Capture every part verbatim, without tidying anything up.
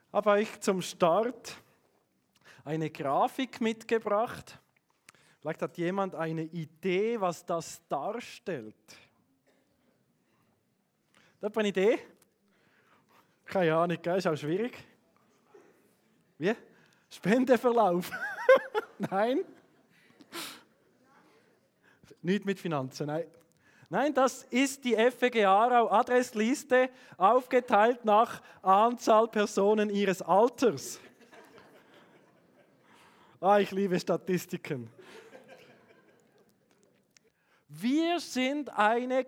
Habe euch zum Start eine Grafik mitgebracht. Vielleicht hat jemand eine Idee, was das darstellt. Hat man eine Idee? Keine Ahnung, gell? Ist auch schwierig. Wie? Spendeverlauf? Nein? Nicht mit Finanzen, nein. Nein, das ist die F E G Aarau Adressliste, aufgeteilt nach Anzahl Personen ihres Alters. Ah, ich liebe Statistiken. Wir sind eine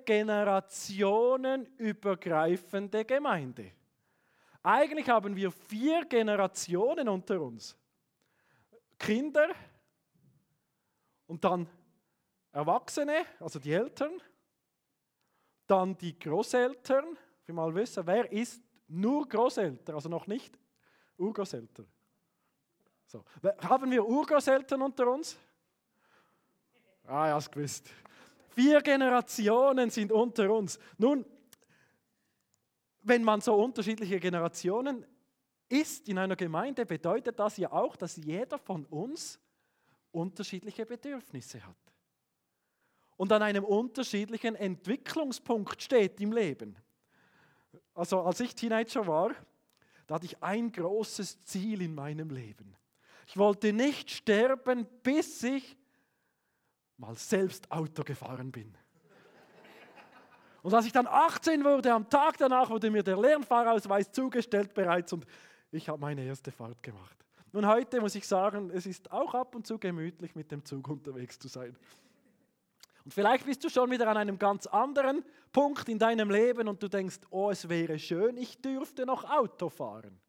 generationenübergreifende Gemeinde. Eigentlich haben wir vier Generationen unter uns. Kinder und dann Erwachsene, also die Eltern, dann die Großeltern. Wir mal wissen, wer ist nur Großeltern, also noch nicht Urgroßeltern. So. Haben wir Urgroßeltern unter uns? Ah, ja, hast gewusst. Vier Generationen sind unter uns. Nun, wenn man so unterschiedliche Generationen ist in einer Gemeinde, bedeutet das ja auch, dass jeder von uns unterschiedliche Bedürfnisse hat. Und an einem unterschiedlichen Entwicklungspunkt steht im Leben. Also als ich Teenager war, da hatte ich ein großes Ziel in meinem Leben. Ich wollte nicht sterben, bis ich mal selbst Auto gefahren bin. Und als ich dann achtzehn wurde, am Tag danach wurde mir der Lernfahrausweis zugestellt bereits und ich habe meine erste Fahrt gemacht. Und heute muss ich sagen, es ist auch ab und zu gemütlich, mit dem Zug unterwegs zu sein. Und vielleicht bist du schon wieder an einem ganz anderen Punkt in deinem Leben und du denkst, oh, es wäre schön, ich dürfte noch Auto fahren.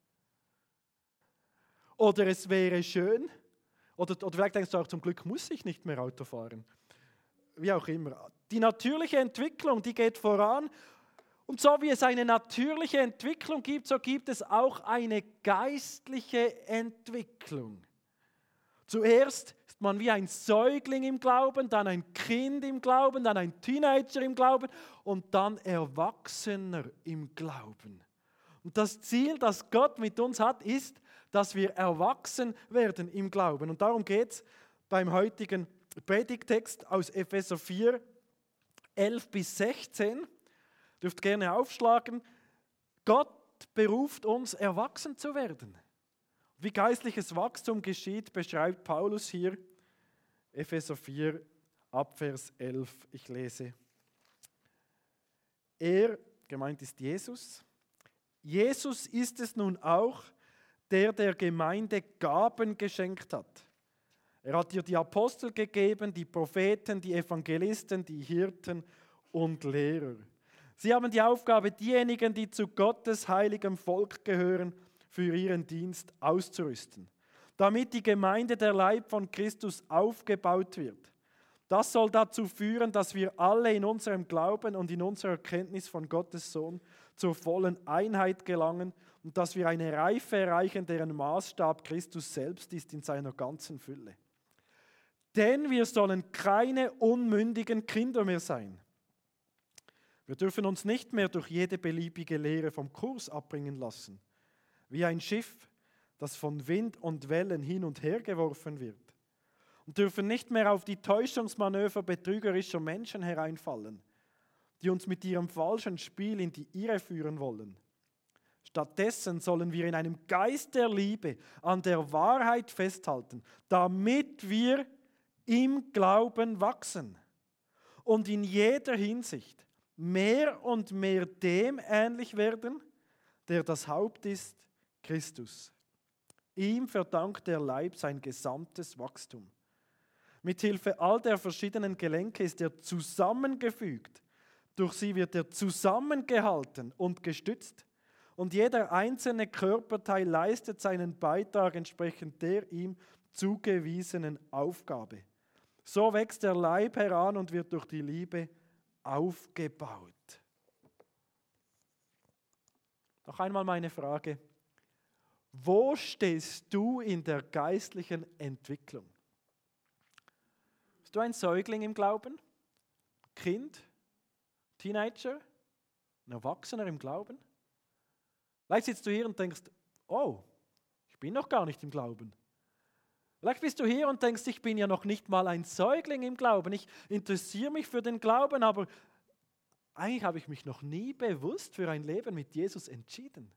Oder es wäre schön, oder, oder vielleicht denkst du auch, zum Glück muss ich nicht mehr Auto fahren. Wie auch immer. Die natürliche Entwicklung, die geht voran. Und so wie es eine natürliche Entwicklung gibt, so gibt es auch eine geistliche Entwicklung. Zuerst ist man wie ein Säugling im Glauben, dann ein Kind im Glauben, dann ein Teenager im Glauben und dann Erwachsener im Glauben. Und das Ziel, das Gott mit uns hat, ist, dass wir erwachsen werden im Glauben. Und darum geht es beim heutigen Predigttext aus Epheser vier, elf bis sechzehn. Ihr dürft gerne aufschlagen. Gott beruft uns, erwachsen zu werden. Wie geistliches Wachstum geschieht, beschreibt Paulus hier, Epheser vier, Abvers elf. Ich lese. Er, gemeint ist Jesus, Jesus ist es nun auch, der der Gemeinde Gaben geschenkt hat. Er hat ihr die Apostel gegeben, die Propheten, die Evangelisten, die Hirten und Lehrer. Sie haben die Aufgabe, diejenigen, die zu Gottes heiligem Volk gehören, für ihren Dienst auszurüsten, damit die Gemeinde, der Leib von Christus, aufgebaut wird. Das soll dazu führen, dass wir alle in unserem Glauben und in unserer Erkenntnis von Gottes Sohn zur vollen Einheit gelangen und dass wir eine Reife erreichen, deren Maßstab Christus selbst ist in seiner ganzen Fülle. Denn wir sollen keine unmündigen Kinder mehr sein. Wir dürfen uns nicht mehr durch jede beliebige Lehre vom Kurs abbringen lassen, wie ein Schiff, das von Wind und Wellen hin und her geworfen wird. Und dürfen nicht mehr auf die Täuschungsmanöver betrügerischer Menschen hereinfallen, die uns mit ihrem falschen Spiel in die Irre führen wollen. Stattdessen sollen wir in einem Geist der Liebe an der Wahrheit festhalten, damit wir im Glauben wachsen und in jeder Hinsicht mehr und mehr dem ähnlich werden, der das Haupt ist, Christus. Ihm verdankt der Leib sein gesamtes Wachstum. Mithilfe all der verschiedenen Gelenke ist er zusammengefügt. Durch sie wird er zusammengehalten und gestützt. Und jeder einzelne Körperteil leistet seinen Beitrag entsprechend der ihm zugewiesenen Aufgabe. So wächst der Leib heran und wird durch die Liebe aufgebaut. Noch einmal meine Frage. Wo stehst du in der geistlichen Entwicklung? Bist du ein Säugling im Glauben? Kind? Teenager? Ein Erwachsener im Glauben? Vielleicht sitzt du hier und denkst, oh, ich bin noch gar nicht im Glauben. Vielleicht bist du hier und denkst, ich bin ja noch nicht mal ein Säugling im Glauben. Ich interessiere mich für den Glauben, aber eigentlich habe ich mich noch nie bewusst für ein Leben mit Jesus entschieden.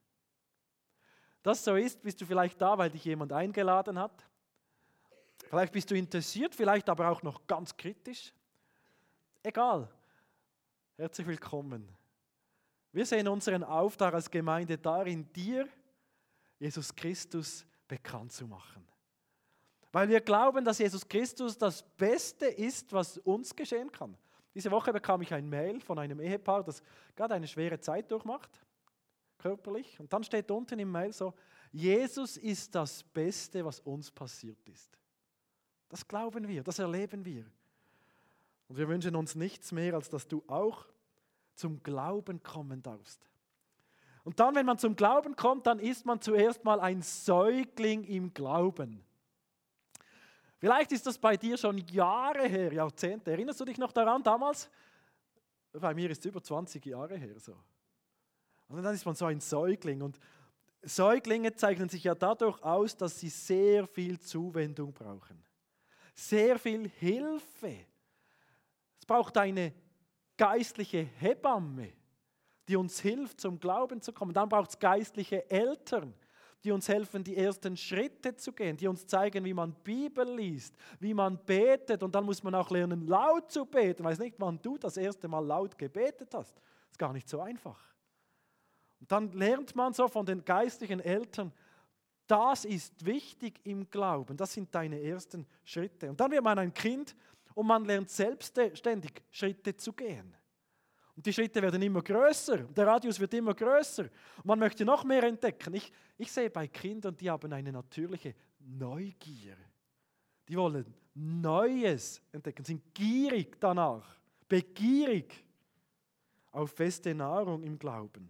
Das so ist, bist du vielleicht da, weil dich jemand eingeladen hat. Vielleicht bist du interessiert, vielleicht aber auch noch ganz kritisch. Egal. Herzlich willkommen. Wir sehen unseren Auftrag als Gemeinde darin, dir Jesus Christus bekannt zu machen. Weil wir glauben, dass Jesus Christus das Beste ist, was uns geschehen kann. Diese Woche bekam ich ein Mail von einem Ehepaar, das gerade eine schwere Zeit durchmacht, körperlich. Und dann steht unten im Mail so, Jesus ist das Beste, was uns passiert ist. Das glauben wir, das erleben wir. Und wir wünschen uns nichts mehr, als dass du auch zum Glauben kommen darfst. Und dann, wenn man zum Glauben kommt, dann ist man zuerst mal ein Säugling im Glauben. Vielleicht ist das bei dir schon Jahre her, Jahrzehnte. Erinnerst du dich noch daran damals? Bei mir ist es über zwanzig Jahre her so. Und dann ist man so ein Säugling. Und Säuglinge zeichnen sich ja dadurch aus, dass sie sehr viel Zuwendung brauchen. Sehr viel Hilfe. Es braucht eine geistliche Hebamme, die uns hilft, zum Glauben zu kommen. Dann braucht es geistliche Eltern, die uns helfen, die ersten Schritte zu gehen, die uns zeigen, wie man Bibel liest, wie man betet. Und dann muss man auch lernen, laut zu beten. Ich weiß nicht, wann du das erste Mal laut gebetet hast. Das ist gar nicht so einfach. Und dann lernt man so von den geistlichen Eltern, das ist wichtig im Glauben. Das sind deine ersten Schritte. Und dann wird man ein Kind und man lernt selbstständig Schritte zu gehen. Und die Schritte werden immer größer, der Radius wird immer größer. Und man möchte noch mehr entdecken. Ich, ich sehe bei Kindern, die haben eine natürliche Neugier. Die wollen Neues entdecken, sind gierig danach, begierig auf feste Nahrung im Glauben.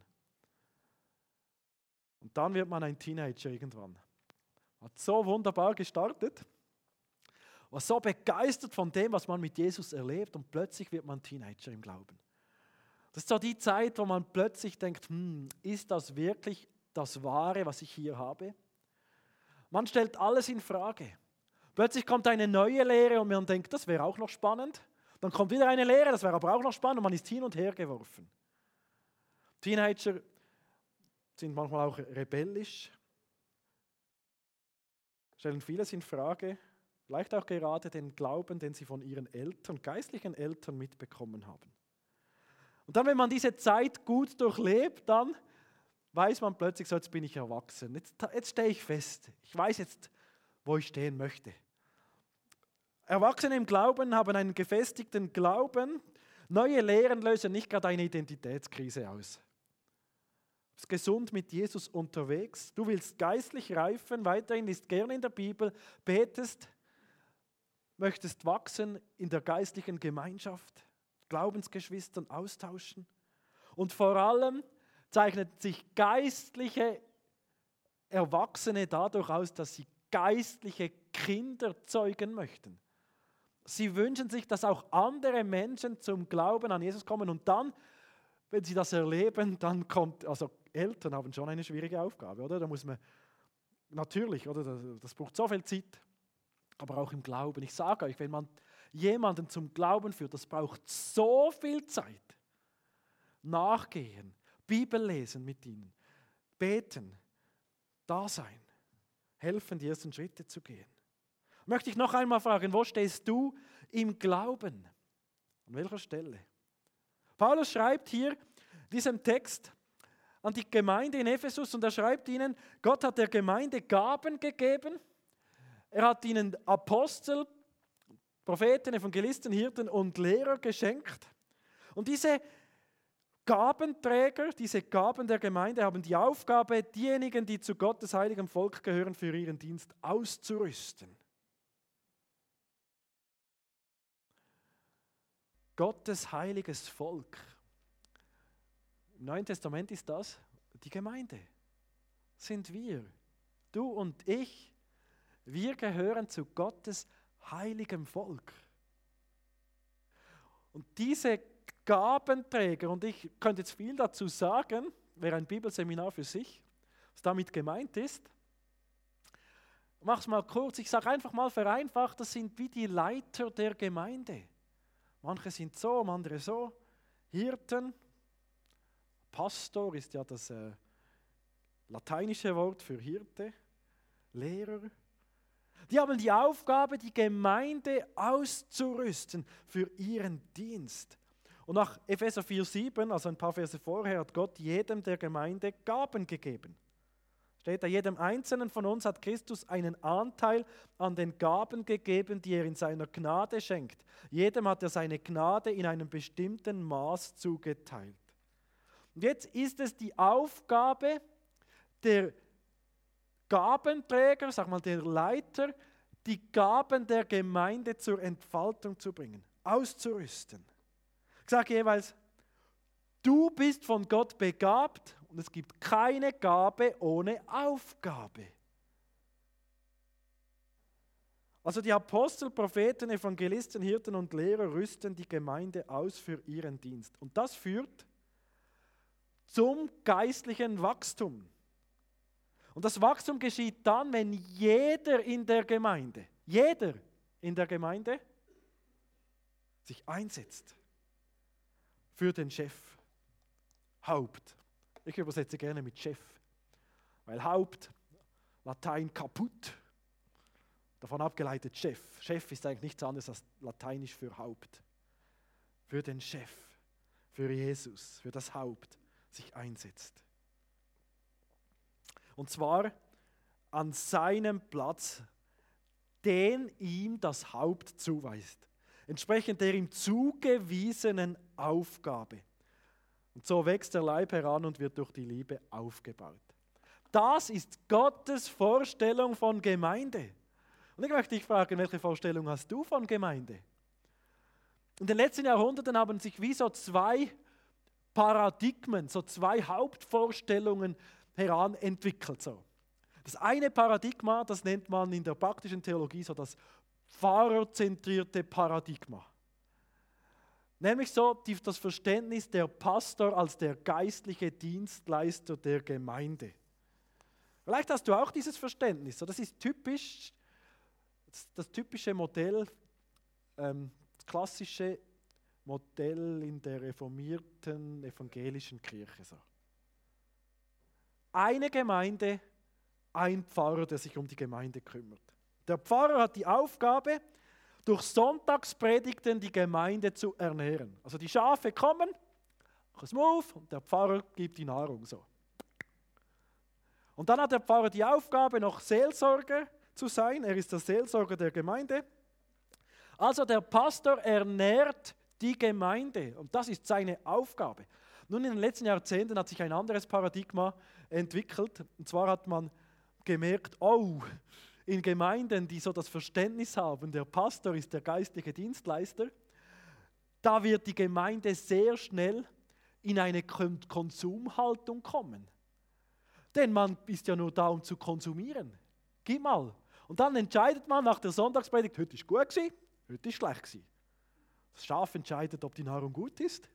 Und dann wird man ein Teenager irgendwann. Hat so wunderbar gestartet, war so begeistert von dem, was man mit Jesus erlebt und plötzlich wird man Teenager im Glauben. Das ist so die Zeit, wo man plötzlich denkt, hm, ist das wirklich das Wahre, was ich hier habe? Man stellt alles in Frage. Plötzlich kommt eine neue Lehre und man denkt, das wäre auch noch spannend. Dann kommt wieder eine Lehre, das wäre aber auch noch spannend und man ist hin und her geworfen. Teenager sind manchmal auch rebellisch, stellen vieles in Frage, vielleicht auch gerade den Glauben, den sie von ihren Eltern, geistlichen Eltern mitbekommen haben. Und dann, wenn man diese Zeit gut durchlebt, dann weiß man plötzlich, so, jetzt bin ich erwachsen, jetzt, jetzt stehe ich fest, ich weiß jetzt, wo ich stehen möchte. Erwachsene im Glauben haben einen gefestigten Glauben, neue Lehren lösen nicht gerade eine Identitätskrise aus. Du bist gesund mit Jesus unterwegs, du willst geistlich reifen, weiterhin liest gerne in der Bibel, betest, möchtest wachsen in der geistlichen Gemeinschaft, Glaubensgeschwistern austauschen. Und vor allem zeichnet sich geistliche Erwachsene dadurch aus, dass sie geistliche Kinder zeugen möchten. Sie wünschen sich, dass auch andere Menschen zum Glauben an Jesus kommen und dann, wenn sie das erleben, dann kommt, also Eltern haben schon eine schwierige Aufgabe, oder? Da muss man, natürlich, oder? Das, das braucht so viel Zeit, aber auch im Glauben. Ich sage euch, wenn man jemanden zum Glauben führt, das braucht so viel Zeit. Nachgehen, Bibel lesen mit ihnen, beten, da sein, helfen, die ersten Schritte zu gehen. Möchte ich noch einmal fragen, wo stehst du im Glauben? An welcher Stelle? Paulus schreibt hier diesen Text an die Gemeinde in Ephesus und er schreibt ihnen, Gott hat der Gemeinde Gaben gegeben, er hat ihnen Apostel, Propheten, Evangelisten, Hirten und Lehrer geschenkt. Und diese Gabenträger, diese Gaben der Gemeinde haben die Aufgabe, diejenigen, die zu Gottes heiligem Volk gehören, für ihren Dienst auszurüsten. Gottes heiliges Volk. Im Neuen Testament ist das die Gemeinde. Sind wir, du und ich, wir gehören zu Gottes heiligem Volk. Und diese Gabenträger, und ich könnte jetzt viel dazu sagen, wäre ein Bibelseminar für sich, Was damit gemeint ist, mach's mal kurz, ich sage einfach mal vereinfacht, das sind wie die Leiter der Gemeinde. Manche sind so, andere so. Hirten, Pastor ist ja das äh, lateinische Wort für Hirte, Lehrer. Die haben die Aufgabe, die Gemeinde auszurüsten für ihren Dienst. Und nach Epheser vier sieben, also ein paar Verse vorher, hat Gott jedem der Gemeinde Gaben gegeben. Steht da, jedem Einzelnen von uns hat Christus einen Anteil an den Gaben gegeben, die er in seiner Gnade schenkt. Jedem hat er seine Gnade in einem bestimmten Maß zugeteilt. Und jetzt ist es die Aufgabe der Gabenträger, sag mal der Leiter, die Gaben der Gemeinde zur Entfaltung zu bringen, auszurüsten. Ich sage jeweils, du bist von Gott begabt und es gibt keine Gabe ohne Aufgabe. Also die Apostel, Propheten, Evangelisten, Hirten und Lehrer rüsten die Gemeinde aus für ihren Dienst. Und das führt zum geistlichen Wachstum. Und das Wachstum geschieht dann, wenn jeder in der Gemeinde, jeder in der Gemeinde sich einsetzt für den Chef. Haupt. Ich übersetze gerne mit Chef, weil Haupt, Latein kaputt, davon abgeleitet Chef. Chef ist eigentlich nichts anderes als lateinisch für Haupt. Für den Chef, für Jesus, für das Haupt sich einsetzt. Und zwar an seinem Platz, den ihm das Haupt zuweist, entsprechend der ihm zugewiesenen Aufgabe. Und so wächst der Leib heran und wird durch die Liebe aufgebaut. Das ist Gottes Vorstellung von Gemeinde. Und ich möchte dich fragen, welche Vorstellung hast du von Gemeinde? In den letzten Jahrhunderten haben sich wie so zwei Paradigmen, so zwei Hauptvorstellungen heranentwickelt. So. Das eine Paradigma, das nennt man in der praktischen Theologie so das pfarrerzentrierte Paradigma. Nämlich so die, das Verständnis der Pastor als der geistliche Dienstleister der Gemeinde. Vielleicht hast du auch dieses Verständnis. So, das ist typisch, das, das typische Modell, ähm, das klassische Modell in der reformierten evangelischen Kirche. So. Eine Gemeinde, ein Pfarrer, der sich um die Gemeinde kümmert. Der Pfarrer hat die Aufgabe, durch Sonntagspredigten die Gemeinde zu ernähren. Also die Schafe kommen, machen es Move und der Pfarrer gibt die Nahrung so. Und dann hat der Pfarrer die Aufgabe, noch Seelsorger zu sein. Er ist der Seelsorger der Gemeinde. Also der Pastor ernährt die Gemeinde und das ist seine Aufgabe. Nun, in den letzten Jahrzehnten hat sich ein anderes Paradigma entwickelt. Und zwar hat man gemerkt, oh, in Gemeinden, die so das Verständnis haben, der Pastor ist der geistliche Dienstleister, da wird die Gemeinde sehr schnell in eine Konsumhaltung kommen. Denn man ist ja nur da, um zu konsumieren. Gib mal. Und dann entscheidet man nach der Sonntagspredigt, heute ist gut gewesen, heute ist schlecht gewesen. Das Schaf entscheidet, ob die Nahrung gut ist.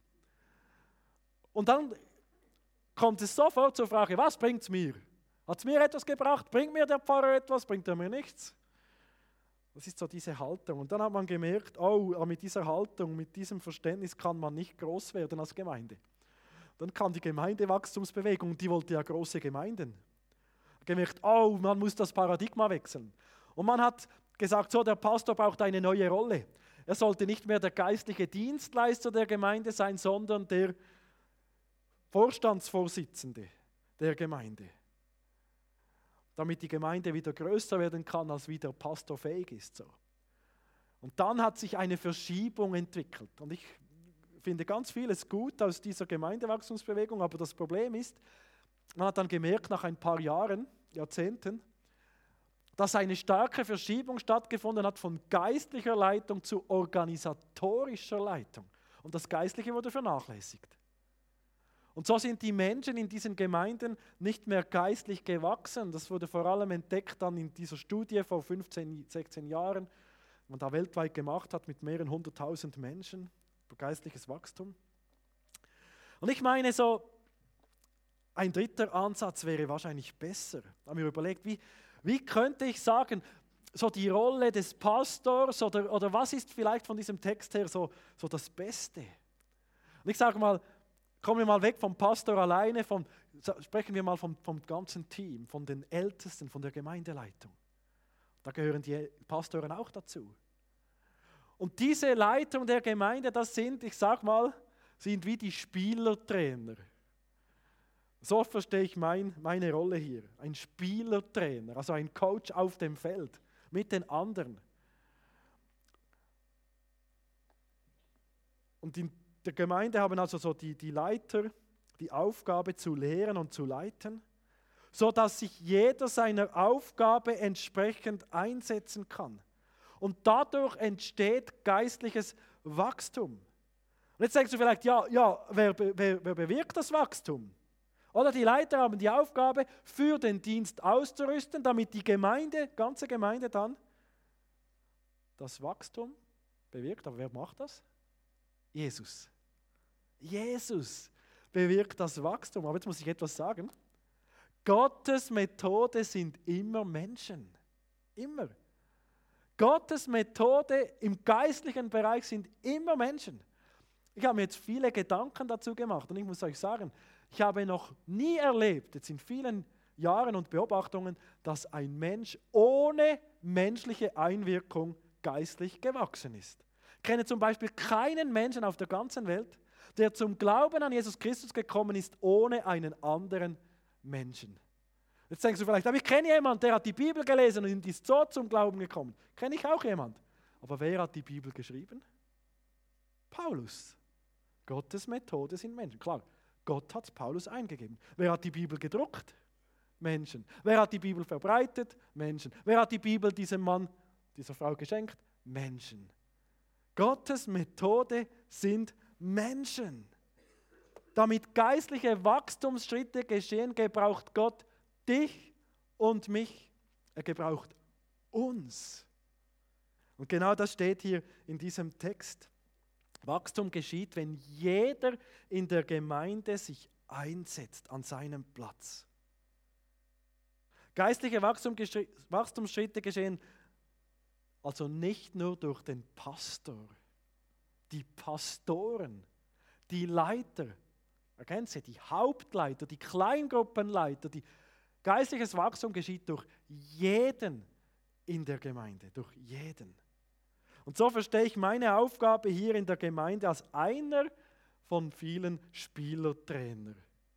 Und dann kommt es sofort zur Frage, was bringt es mir? Hat es mir etwas gebracht? Bringt mir der Pfarrer etwas? Bringt er mir nichts? Das ist so diese Haltung. Und dann hat man gemerkt, oh, mit dieser Haltung, mit diesem Verständnis kann man nicht groß werden als Gemeinde. Dann kam die Gemeindewachstumsbewegung, die wollte ja große Gemeinden. Gemerkt, oh, man muss das Paradigma wechseln. Und man hat gesagt, so, der Pastor braucht eine neue Rolle. Er sollte nicht mehr der geistliche Dienstleister der Gemeinde sein, sondern der Vorstandsvorsitzende der Gemeinde. Damit die Gemeinde wieder größer werden kann, als wie der Pastor fähig ist. So. Und dann hat sich eine Verschiebung entwickelt. Und ich finde ganz vieles gut aus dieser Gemeindewachstumsbewegung, aber das Problem ist, man hat dann gemerkt, nach ein paar Jahren, Jahrzehnten, dass eine starke Verschiebung stattgefunden hat von geistlicher Leitung zu organisatorischer Leitung. Und das Geistliche wurde vernachlässigt. Und so sind die Menschen in diesen Gemeinden nicht mehr geistlich gewachsen. Das wurde vor allem entdeckt dann in dieser Studie vor fünfzehn, sechzehn Jahren, die man da weltweit gemacht hat mit mehreren hunderttausend Menschen über geistliches Wachstum. Und ich meine so, Ein dritter Ansatz wäre wahrscheinlich besser. Da habe ich mir überlegt, wie, wie könnte ich sagen, so die Rolle des Pastors oder, oder was ist vielleicht von diesem Text her so, so das Beste? Und ich sage mal, kommen wir mal weg vom Pastor alleine, von, sprechen wir mal vom, vom ganzen Team, von den Ältesten, von der Gemeindeleitung. Da gehören die Pastoren auch dazu. Und diese Leitung der Gemeinde, das sind, ich sage mal, sind wie die Spielertrainer. So verstehe ich mein, meine Rolle hier. Ein Spielertrainer, also ein Coach auf dem Feld mit den anderen. Und in der Gemeinde haben also so die, die Leiter die Aufgabe zu lehren und zu leiten, sodass sich jeder seiner Aufgabe entsprechend einsetzen kann. Und dadurch entsteht geistliches Wachstum. Und jetzt denkst du vielleicht, ja, ja wer, wer, wer bewirkt das Wachstum? Oder die Leiter haben die Aufgabe, für den Dienst auszurüsten, damit die Gemeinde, ganze Gemeinde dann das Wachstum bewirkt. Aber wer macht das? Jesus. Jesus bewirkt das Wachstum. Aber jetzt muss ich etwas sagen. Gottes Methode sind immer Menschen. Immer. Gottes Methode im geistlichen Bereich sind immer Menschen. Ich habe mir jetzt viele Gedanken dazu gemacht und ich muss euch sagen, ich habe noch nie erlebt, jetzt in vielen Jahren und Beobachtungen, dass ein Mensch ohne menschliche Einwirkung geistlich gewachsen ist. Ich kenne zum Beispiel keinen Menschen auf der ganzen Welt, der zum Glauben an Jesus Christus gekommen ist, ohne einen anderen Menschen. Jetzt denkst du vielleicht, aber ich kenne jemanden, der hat die Bibel gelesen und ist so zum Glauben gekommen. Kenne ich auch jemanden. Aber wer hat die Bibel geschrieben? Paulus. Gottes Methode sind Menschen. Klar, Gott hat Paulus eingegeben. Wer hat die Bibel gedruckt? Menschen. Wer hat die Bibel verbreitet? Menschen. Wer hat die Bibel diesem Mann, dieser Frau geschenkt? Menschen. Gottes Methode sind Menschen. Damit geistliche Wachstumsschritte geschehen, gebraucht Gott dich und mich. Er gebraucht uns. Und genau das steht hier in diesem Text. Wachstum geschieht, wenn jeder in der Gemeinde sich einsetzt an seinem Platz. Geistliche Wachstumsschritte geschehen also nicht nur durch den Pastor, die Pastoren, die Leiter, erkennen Sie, die Hauptleiter, die Kleingruppenleiter, die geistliches Wachstum geschieht durch jeden in der Gemeinde, durch jeden. Und so verstehe ich meine Aufgabe hier in der Gemeinde als einer von vielen Spielertrainer.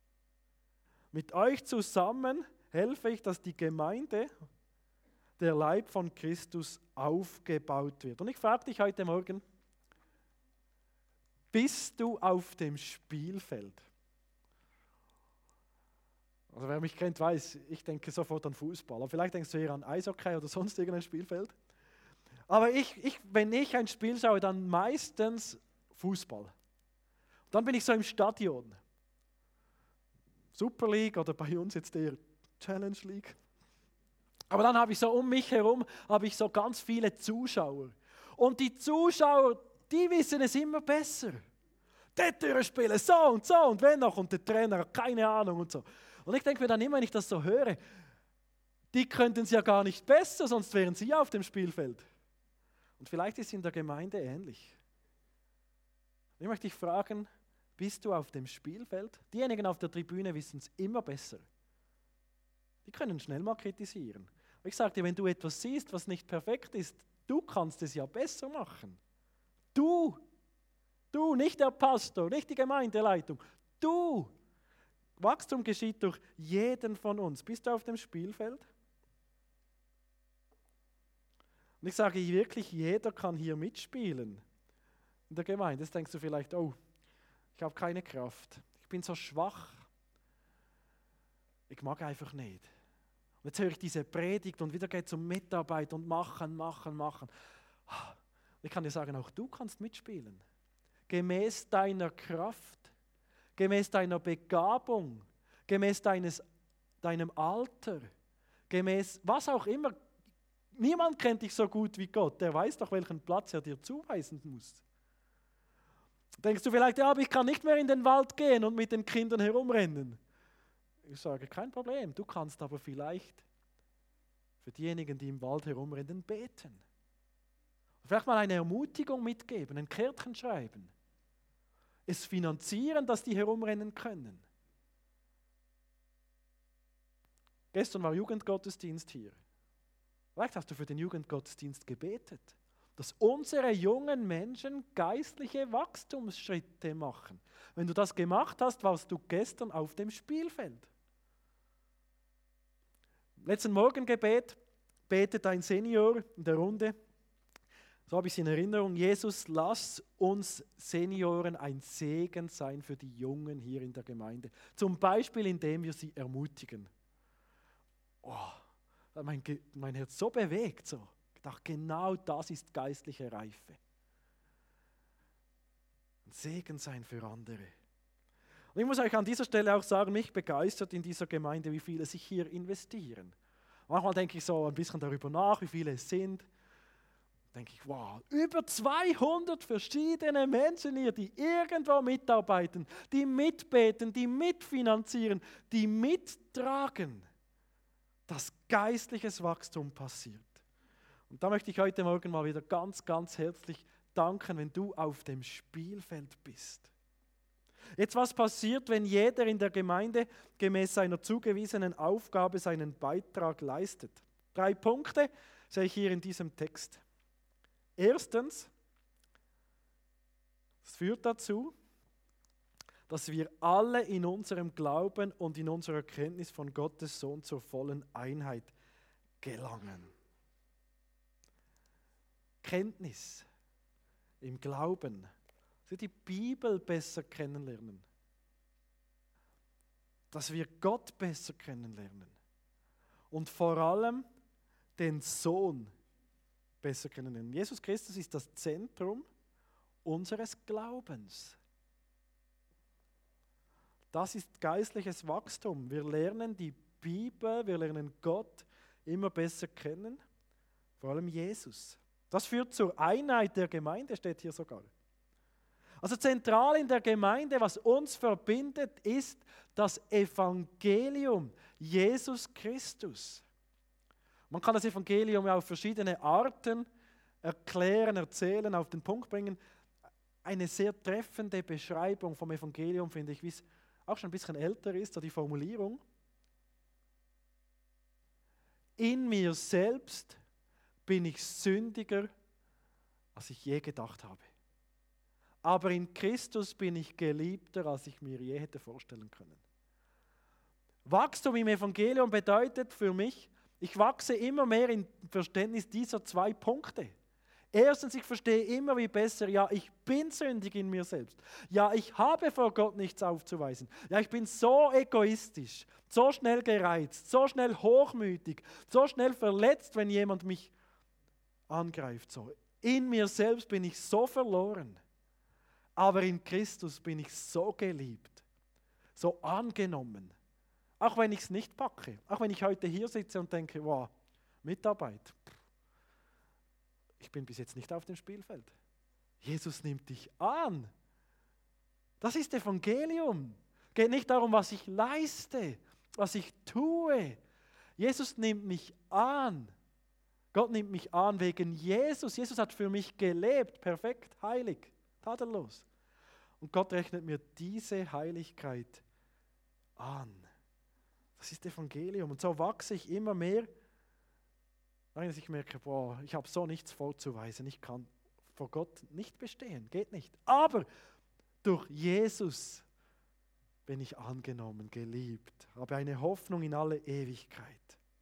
Mit euch zusammen helfe ich, dass die Gemeinde, der Leib von Christus, aufgebaut wird. Und ich frage dich heute Morgen, bist du auf dem Spielfeld? Also wer mich kennt, weiß, ich denke sofort an Fußball. Aber vielleicht denkst du eher an Eishockey oder sonst irgendein Spielfeld. Aber ich, ich, wenn ich ein Spiel schaue, dann meistens Fußball. Dann bin ich so im Stadion. Super League oder bei uns jetzt eher Challenge League. Aber dann habe ich so um mich herum, habe ich so ganz viele Zuschauer. Und die Zuschauer, die wissen es immer besser. Der Türe spielen so und so und wenn noch und der Trainer hat keine Ahnung und so. Und ich denke mir dann immer, wenn ich das so höre, die könnten es ja gar nicht besser, sonst wären sie ja auf dem Spielfeld. Und vielleicht ist es in der Gemeinde ähnlich. Ich möchte dich fragen, bist du auf dem Spielfeld? Diejenigen auf der Tribüne wissen es immer besser. Die können schnell mal kritisieren. Aber ich sage dir, wenn du etwas siehst, was nicht perfekt ist, du kannst es ja besser machen. Du, du, nicht der Pastor, nicht die Gemeindeleitung, du. Wachstum geschieht durch jeden von uns. Bist du auf dem Spielfeld? Und ich sage wirklich, jeder kann hier mitspielen in der Gemeinde. Jetzt denkst du vielleicht, oh, ich habe keine Kraft, ich bin so schwach, ich mag einfach nicht. Und jetzt höre ich diese Predigt und wieder geht es um Mitarbeit und machen, machen, machen. Ich kann dir sagen, auch du kannst mitspielen. Gemäß deiner Kraft, gemäß deiner Begabung, gemäß deines, deinem Alter, gemäß was auch immer. Niemand kennt dich so gut wie Gott. Der weiß doch, welchen Platz er dir zuweisen muss. Denkst du vielleicht, ja, aber ich kann nicht mehr in den Wald gehen und mit den Kindern herumrennen. Ich sage, kein Problem, du kannst aber vielleicht für diejenigen, die im Wald herumrennen, beten. Vielleicht mal eine Ermutigung mitgeben, ein Kärtchen schreiben. Es finanzieren, dass die herumrennen können. Gestern war Jugendgottesdienst hier. Vielleicht hast du für den Jugendgottesdienst gebetet, dass unsere jungen Menschen geistliche Wachstumsschritte machen. Wenn du das gemacht hast, warst du gestern auf dem Spielfeld. Im letzten Morgengebet betet ein Senior in der Runde, so habe ich es in Erinnerung: Jesus, lass uns Senioren ein Segen sein für die Jungen hier in der Gemeinde. Zum Beispiel, indem wir sie ermutigen. Oh, mein, mein Herz so bewegt, so. Ich dachte, genau das ist geistliche Reife. Ein Segen sein für andere. Und ich muss euch an dieser Stelle auch sagen, mich begeistert in dieser Gemeinde, wie viele sich hier investieren. Manchmal denke ich so ein bisschen darüber nach, wie viele es sind. Denke ich, wow, über zweihundert verschiedene Menschen hier, die irgendwo mitarbeiten, die mitbeten, die mitfinanzieren, die mittragen, dass geistliches Wachstum passiert. Und da möchte ich heute Morgen mal wieder ganz, ganz herzlich danken, wenn du auf dem Spielfeld bist. Jetzt, was passiert, wenn jeder in der Gemeinde gemäß seiner zugewiesenen Aufgabe seinen Beitrag leistet? Drei Punkte sehe ich hier in diesem Text. Erstens, es führt dazu, dass wir alle in unserem Glauben und in unserer Kenntnis von Gottes Sohn zur vollen Einheit gelangen. Kenntnis im Glauben, dass wir die Bibel besser kennenlernen, dass wir Gott besser kennenlernen und vor allem den Sohn besser kennenlernen. Jesus Christus ist das Zentrum unseres Glaubens. Das ist geistliches Wachstum. Wir lernen die Bibel, wir lernen Gott immer besser kennen, vor allem Jesus. Das führt zur Einheit der Gemeinde, steht hier sogar. Also zentral in der Gemeinde, was uns verbindet, ist das Evangelium, Jesus Christus. Man kann das Evangelium auf verschiedene Arten erklären, erzählen, auf den Punkt bringen. Eine sehr treffende Beschreibung vom Evangelium, finde ich, wie es auch schon ein bisschen älter ist, so die Formulierung. In mir selbst bin ich sündiger, als ich je gedacht habe. Aber in Christus bin ich geliebter, als ich mir je hätte vorstellen können. Wachstum im Evangelium bedeutet für mich, ich wachse immer mehr im Verständnis dieser zwei Punkte. Erstens, ich verstehe immer wie besser, ja, ich bin sündig in mir selbst. Ja, ich habe vor Gott nichts aufzuweisen. Ja, ich bin so egoistisch, so schnell gereizt, so schnell hochmütig, so schnell verletzt, wenn jemand mich angreift. So. In mir selbst bin ich so verloren. Aber in Christus bin ich so geliebt, so angenommen. Auch wenn ich es nicht packe, auch wenn ich heute hier sitze und denke, wow, Mitarbeit, ich bin bis jetzt nicht auf dem Spielfeld. Jesus nimmt dich an. Das ist Evangelium. Geht nicht darum, was ich leiste, was ich tue. Jesus nimmt mich an. Gott nimmt mich an wegen Jesus. Jesus hat für mich gelebt, perfekt, heilig, tadellos. Und Gott rechnet mir diese Heiligkeit an. Das ist Evangelium. Und so wachse ich immer mehr, dass ich merke, boah, ich habe so nichts vorzuweisen. Ich kann vor Gott nicht bestehen, geht nicht. Aber durch Jesus bin ich angenommen, geliebt, habe eine Hoffnung in alle Ewigkeit.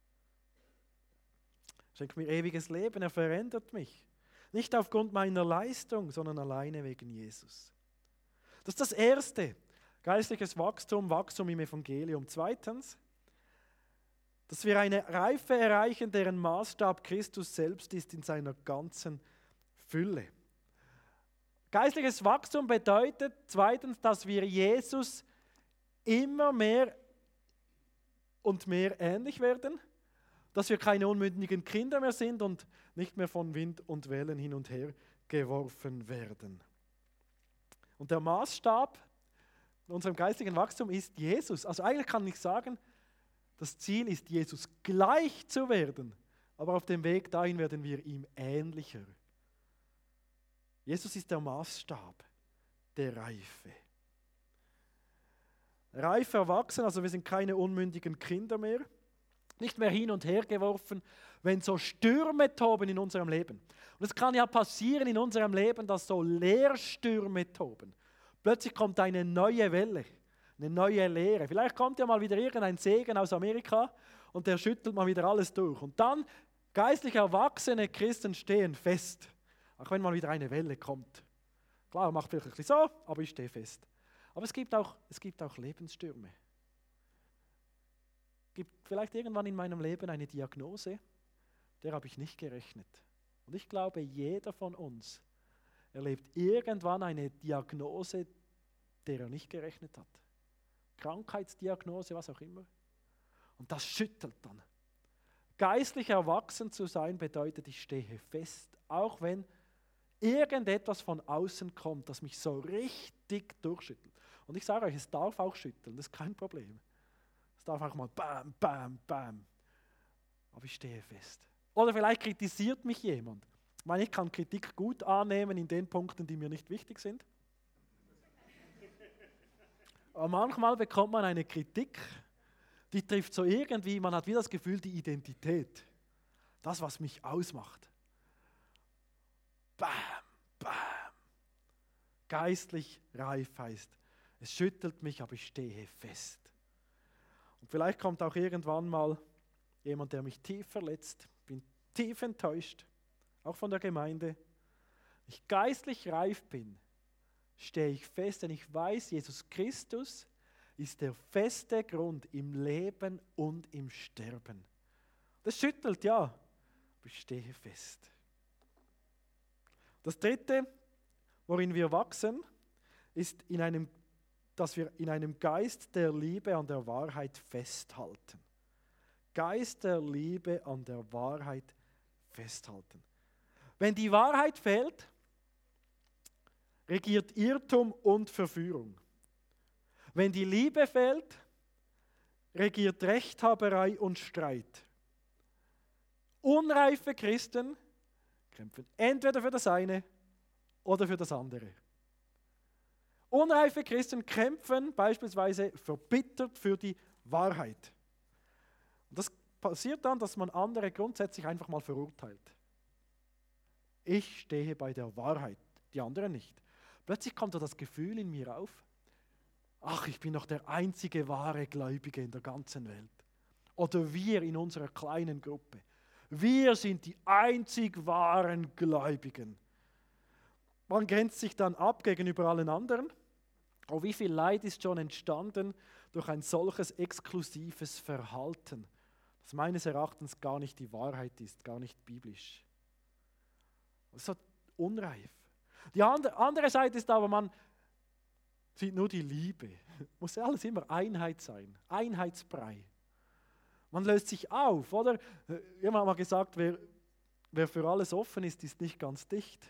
Schenkt mir ewiges Leben, er verändert mich. Nicht aufgrund meiner Leistung, sondern alleine wegen Jesus. Das ist das Erste. Geistliches Wachstum, Wachstum im Evangelium. Zweitens, dass wir eine Reife erreichen, deren Maßstab Christus selbst ist in seiner ganzen Fülle. Geistliches Wachstum bedeutet zweitens, dass wir Jesus immer mehr und mehr ähnlich werden, dass wir keine unmündigen Kinder mehr sind und nicht mehr von Wind und Wellen hin und her geworfen werden. Und der Maßstab, in unserem geistlichen Wachstum ist Jesus. Also eigentlich kann ich sagen, das Ziel ist, Jesus gleich zu werden, aber auf dem Weg dahin werden wir ihm ähnlicher. Jesus ist der Maßstab der Reife. Reif erwachsen, also wir sind keine unmündigen Kinder mehr, nicht mehr hin und her geworfen, wenn so Stürme toben in unserem Leben. Und es kann ja passieren in unserem Leben, dass so Leerstürme toben. Plötzlich kommt eine neue Welle, eine neue Lehre. Vielleicht kommt ja mal wieder irgendein Segen aus Amerika und der schüttelt mal wieder alles durch. Und dann geistlich erwachsene Christen stehen fest, auch wenn mal wieder eine Welle kommt. Klar, macht vielleicht ein bisschen so, aber ich stehe fest. Aber es gibt auch, es gibt auch Lebensstürme. Es gibt vielleicht irgendwann in meinem Leben eine Diagnose, der habe ich nicht gerechnet. Und ich glaube, jeder von uns erlebt irgendwann eine Diagnose, der er nicht gerechnet hat. Krankheitsdiagnose, was auch immer. Und das schüttelt dann. Geistlich erwachsen zu sein bedeutet, ich stehe fest, auch wenn irgendetwas von außen kommt, das mich so richtig durchschüttelt. Und ich sage euch, es darf auch schütteln, das ist kein Problem. Es darf auch mal bam, bam, bam. Aber ich stehe fest. Oder vielleicht kritisiert mich jemand. Ich meine, ich kann Kritik gut annehmen in den Punkten, die mir nicht wichtig sind. Aber manchmal bekommt man eine Kritik, die trifft so irgendwie, man hat wieder das Gefühl, die Identität. Das, was mich ausmacht. Bam, bam. Geistlich reif heißt, es schüttelt mich, aber ich stehe fest. Und vielleicht kommt auch irgendwann mal jemand, der mich tief verletzt, bin tief enttäuscht, auch von der Gemeinde. Wenn ich geistlich reif bin, stehe ich fest, denn ich weiß, Jesus Christus ist der feste Grund im Leben und im Sterben. Das schüttelt, ja, aber ich stehe fest. Das Dritte, worin wir wachsen, ist, in einem, dass wir in einem Geist der Liebe an der Wahrheit festhalten. Geist der Liebe an der Wahrheit festhalten. Wenn die Wahrheit fehlt, regiert Irrtum und Verführung. Wenn die Liebe fehlt, regiert Rechthaberei und Streit. Unreife Christen kämpfen entweder für das eine oder für das andere. Unreife Christen kämpfen beispielsweise verbittert für die Wahrheit. Und das passiert dann, dass man andere grundsätzlich einfach mal verurteilt. Ich stehe bei der Wahrheit, die anderen nicht. Plötzlich kommt da das Gefühl in mir auf, ach, ich bin doch der einzige wahre Gläubige in der ganzen Welt. Oder wir in unserer kleinen Gruppe. Wir sind die einzig wahren Gläubigen. Man grenzt sich dann ab gegenüber allen anderen. Oh, wie viel Leid ist schon entstanden durch ein solches exklusives Verhalten, das meines Erachtens gar nicht die Wahrheit ist, gar nicht biblisch. Das ist so unreif. Die andere Seite ist aber, man sieht nur die Liebe. Muss ja alles immer Einheit sein, Einheitsbrei. Man löst sich auf, oder? Jemand hat mal gesagt, wer, wer für alles offen ist, ist nicht ganz dicht.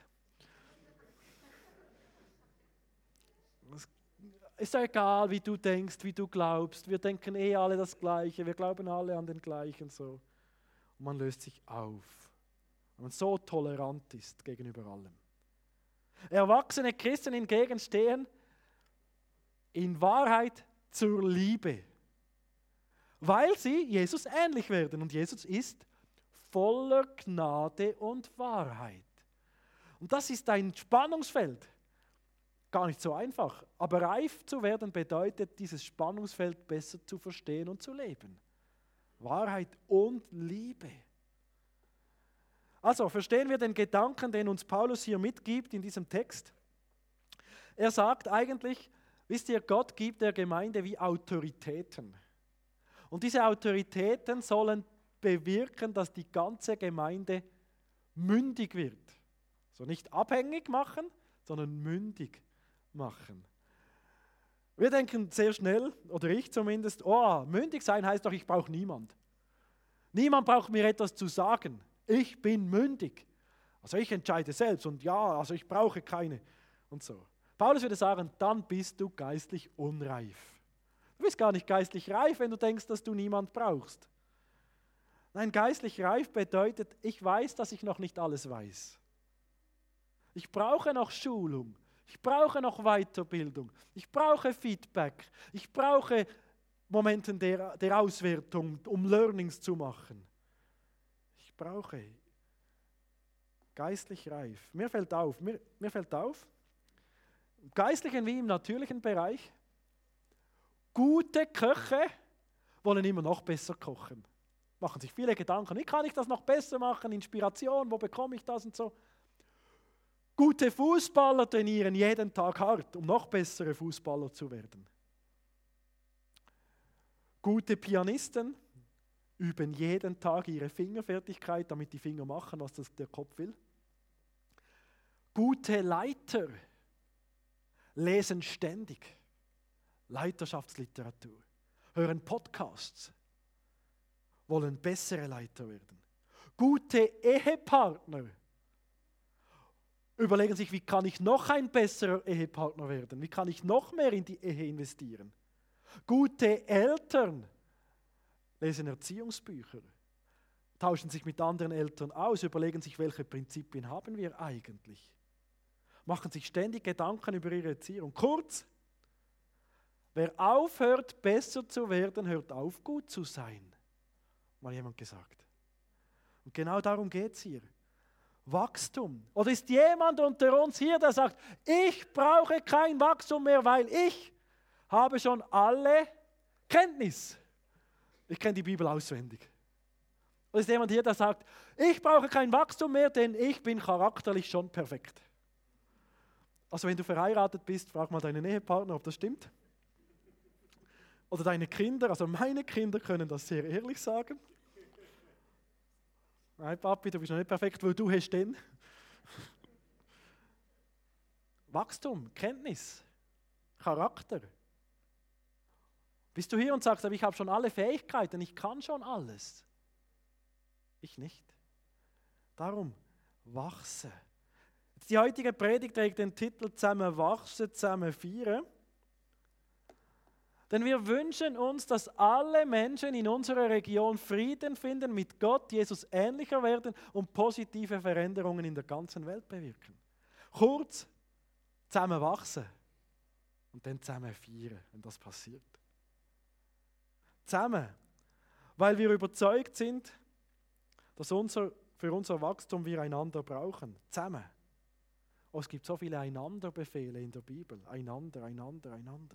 Es ist ja egal, wie du denkst, wie du glaubst. Wir denken eh alle das Gleiche, wir glauben alle an den gleichen so. Und man löst sich auf, wenn man so tolerant ist gegenüber allem. Erwachsene Christen hingegen stehen in Wahrheit zur Liebe, weil sie Jesus ähnlich werden. Und Jesus ist voller Gnade und Wahrheit. Und das ist ein Spannungsfeld. Gar nicht so einfach. Aber reif zu werden bedeutet, dieses Spannungsfeld besser zu verstehen und zu leben. Wahrheit und Liebe. Also verstehen wir den Gedanken, den uns Paulus hier mitgibt in diesem Text. Er sagt eigentlich, wisst ihr, Gott gibt der Gemeinde wie Autoritäten. Und diese Autoritäten sollen bewirken, dass die ganze Gemeinde mündig wird. So nicht abhängig machen, sondern mündig machen. Wir denken sehr schnell, oder ich zumindest, oh, mündig sein heißt doch, ich brauche niemand. Niemand braucht mir etwas zu sagen. Ich bin mündig. Also ich entscheide selbst und ja, also ich brauche keine und so. Paulus würde sagen, dann bist du geistlich unreif. Du bist gar nicht geistlich reif, wenn du denkst, dass du niemand brauchst. Nein, geistlich reif bedeutet, ich weiß, dass ich noch nicht alles weiß. Ich brauche noch Schulung. Ich brauche noch Weiterbildung. Ich brauche Feedback. Ich brauche Momente der, der Auswertung, um Learnings zu machen. Ich brauche geistlich reif. Mir fällt auf, mir, mir fällt auf, im geistlichen wie im natürlichen Bereich, gute Köche wollen immer noch besser kochen. Machen sich viele Gedanken, wie kann ich das noch besser machen, Inspiration, wo bekomme ich das und so. Gute Fußballer trainieren jeden Tag hart, um noch bessere Fußballer zu werden. Gute Pianisten üben jeden Tag ihre Fingerfertigkeit, damit die Finger machen, was das der Kopf will. Gute Leiter lesen ständig Leiterschaftsliteratur, hören Podcasts, wollen bessere Leiter werden. Gute Ehepartner überlegen sich, wie kann ich noch ein besserer Ehepartner werden? Wie kann ich noch mehr in die Ehe investieren? Gute Eltern lesen Erziehungsbücher, tauschen sich mit anderen Eltern aus, überlegen sich, welche Prinzipien haben wir eigentlich? Machen sich ständig Gedanken über ihre Erziehung. Kurz, wer aufhört, besser zu werden, hört auf, gut zu sein. Mal jemand gesagt. Und genau darum geht es hier. Wachstum. Oder ist jemand unter uns hier, der sagt, ich brauche kein Wachstum mehr, weil ich habe schon alle Kenntnis. Ich kenne die Bibel auswendig. Oder ist jemand hier, der sagt, ich brauche kein Wachstum mehr, denn ich bin charakterlich schon perfekt. Also wenn du verheiratet bist, frag mal deinen Ehepartner, ob das stimmt. Oder deine Kinder, also meine Kinder können das sehr ehrlich sagen. Nein, Papi, du bist noch nicht perfekt, weil du hast den. Wachstum, Kenntnis, Charakter. Bist du hier und sagst, aber ich habe schon alle Fähigkeiten, ich kann schon alles. Ich nicht. Darum, wachse. Die heutige Predigt trägt den Titel Zusammen wachsen, zusammen feiern. Denn wir wünschen uns, dass alle Menschen in unserer Region Frieden finden, mit Gott, Jesus ähnlicher werden und positive Veränderungen in der ganzen Welt bewirken. Kurz, zusammen wachsen und dann zusammen feiern, wenn das passiert. Zusammen, weil wir überzeugt sind, dass unser, für unser Wachstum wir einander brauchen. Zusammen. Oh, es gibt so viele Einanderbefehle in der Bibel. Einander, einander, einander.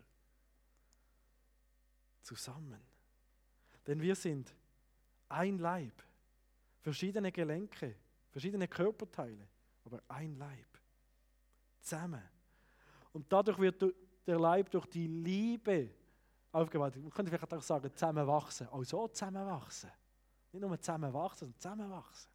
Zusammen. Denn wir sind ein Leib, verschiedene Gelenke, verschiedene Körperteile, aber ein Leib. Zusammen. Und dadurch wird der Leib durch die Liebe aufgebaut. Man könnte vielleicht auch sagen, zusammenwachsen. Auch so zusammenwachsen. Nicht nur zusammenwachsen, sondern zusammenwachsen.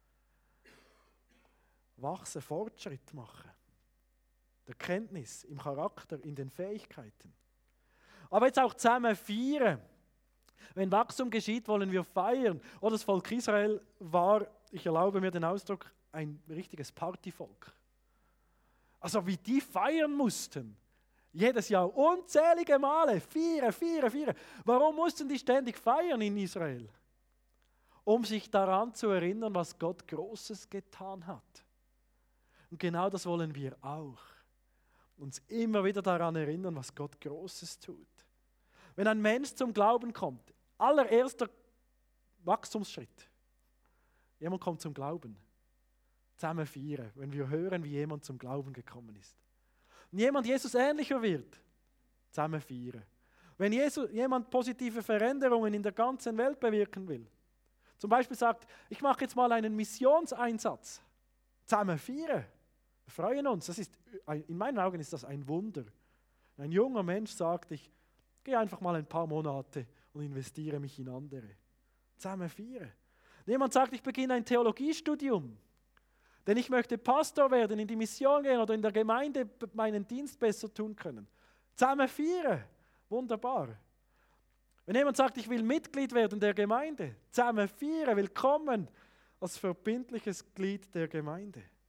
Wachsen, Fortschritt machen. Der Kenntnis, im Charakter, in den Fähigkeiten. Aber jetzt auch zusammen feiern. Wenn Wachstum geschieht, wollen wir feiern. Oder das Volk Israel war, ich erlaube mir den Ausdruck, ein richtiges Partyvolk. Also wie die feiern mussten. Jedes Jahr unzählige Male. Feiern, feiern, feiern. Warum mussten die ständig feiern in Israel? Um sich daran zu erinnern, was Gott Großes getan hat. Und genau das wollen wir auch. Uns immer wieder daran erinnern, was Gott Großes tut. Wenn ein Mensch zum Glauben kommt, allererster Wachstumsschritt. Jemand kommt zum Glauben. Zusammen feiern, wenn wir hören, wie jemand zum Glauben gekommen ist. Und jemand Jesus ähnlicher wird, zusammen feiern. Wenn Jesus, jemand positive Veränderungen in der ganzen Welt bewirken will, zum Beispiel sagt, ich mache jetzt mal einen Missionseinsatz, zusammen feiern. Wir freuen uns. Das ist, in meinen Augen ist das ein Wunder. Ein junger Mensch sagt, ich gehe einfach mal ein paar Monate und investiere mich in andere. Zusammen feiern. Jemand sagt, ich beginne ein Theologiestudium, denn ich möchte Pastor werden, in die Mission gehen oder in der Gemeinde meinen Dienst besser tun können. Zusammen feiern. Wunderbar. Wenn jemand sagt, ich will Mitglied werden der Gemeinde, zusammen feiern, willkommen als verbindliches Glied der Gemeinde.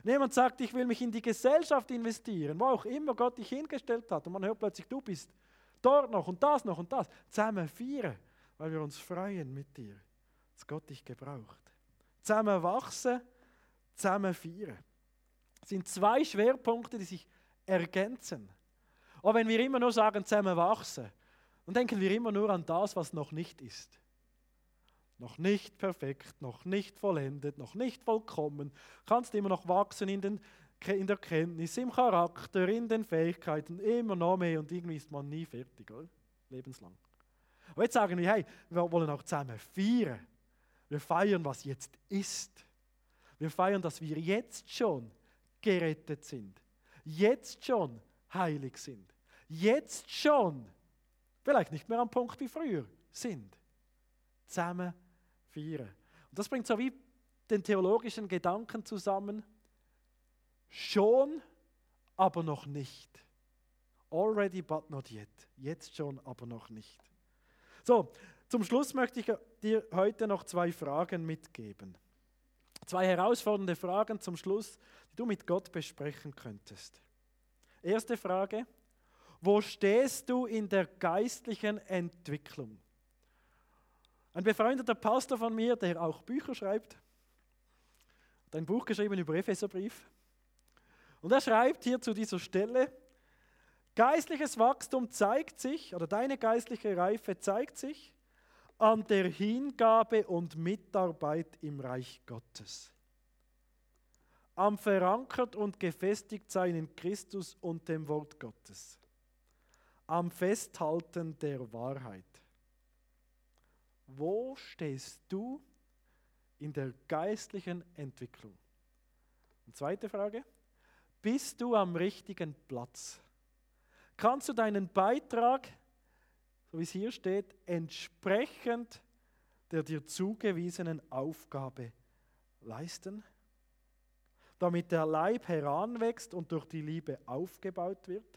Wenn jemand sagt, ich will mich in die Gesellschaft investieren, wo auch immer Gott dich hingestellt hat, und man hört plötzlich, du bist dort noch und das noch und das, zusammen feiern, weil wir uns freuen mit dir, dass Gott dich gebraucht. Zusammen wachsen, zusammen feiern. Das sind zwei Schwerpunkte, die sich ergänzen. Aber wenn wir immer nur sagen, zusammen wachsen, dann denken wir immer nur an das, was noch nicht ist. Noch nicht perfekt, noch nicht vollendet, noch nicht vollkommen. Kannst immer noch wachsen in, den, in der Kenntnis, im Charakter, in den Fähigkeiten, immer noch mehr und irgendwie ist man nie fertig, oder? Lebenslang. Aber jetzt sagen wir, hey, wir wollen auch zusammen feiern. Wir feiern, was jetzt ist. Wir feiern, dass wir jetzt schon gerettet sind. Jetzt schon heilig sind. Jetzt schon, vielleicht nicht mehr am Punkt wie früher, sind. Zusammen feiern. Und das bringt so wie den theologischen Gedanken zusammen. Schon, aber noch nicht. Already, but not yet. Jetzt schon, aber noch nicht. So, zum Schluss möchte ich dir heute noch zwei Fragen mitgeben. Zwei herausfordernde Fragen zum Schluss, die du mit Gott besprechen könntest. Erste Frage: Wo stehst du in der geistlichen Entwicklung? Ein befreundeter Pastor von mir, der auch Bücher schreibt, hat ein Buch geschrieben über Epheserbrief. Und er schreibt hier zu dieser Stelle: Geistliches Wachstum zeigt sich, oder deine geistliche Reife zeigt sich an der Hingabe und Mitarbeit im Reich Gottes. Am verankert und gefestigt sein in Christus und dem Wort Gottes. Am Festhalten der Wahrheit. Wo stehst du in der geistlichen Entwicklung? Und zweite Frage: Bist du am richtigen Platz? Kannst du deinen Beitrag, so wie es hier steht, entsprechend der dir zugewiesenen Aufgabe leisten, damit der Leib heranwächst und durch die Liebe aufgebaut wird?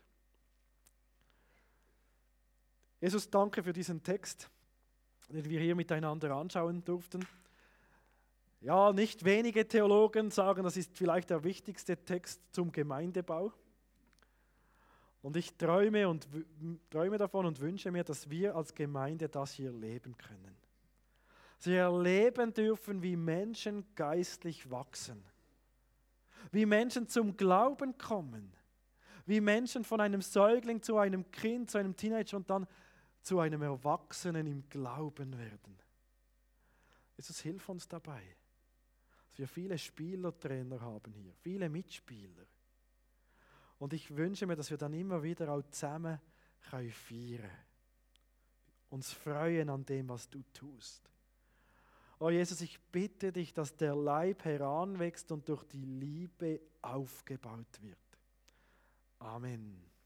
Jesus, danke für diesen Text, den wir hier miteinander anschauen durften. Ja, nicht wenige Theologen sagen, das ist vielleicht der wichtigste Text zum Gemeindebau. Und ich träume, und, träume davon und wünsche mir, dass wir als Gemeinde das hier leben können. Dass wir erleben dürfen, wie Menschen geistlich wachsen. Wie Menschen zum Glauben kommen. Wie Menschen von einem Säugling zu einem Kind, zu einem Teenager und dann zu einem Erwachsenen im Glauben werden. Jesus, hilf uns dabei, dass wir viele Spielertrainer haben hier, viele Mitspieler. Und ich wünsche mir, dass wir dann immer wieder auch zusammen feiern können. Uns freuen an dem, was du tust. Oh Jesus, ich bitte dich, dass der Leib heranwächst und durch die Liebe aufgebaut wird. Amen.